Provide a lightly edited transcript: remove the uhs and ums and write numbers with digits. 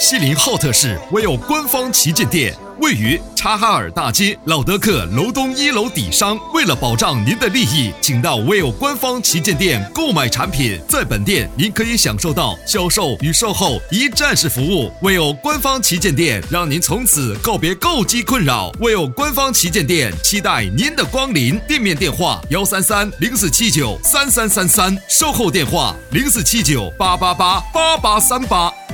西林浩特市唯有官方旗舰店，位于察哈尔大街老德克楼东1楼底商。为了保障您的利益，请到唯有官方旗舰店购买产品。在本店，您可以享受到销售与售后一站式服务。唯有官方旗舰店，让您从此告别购机困扰。唯有官方旗舰店，期待您的光临。店面电话133-0479-3333，售后电话0479-888-8838。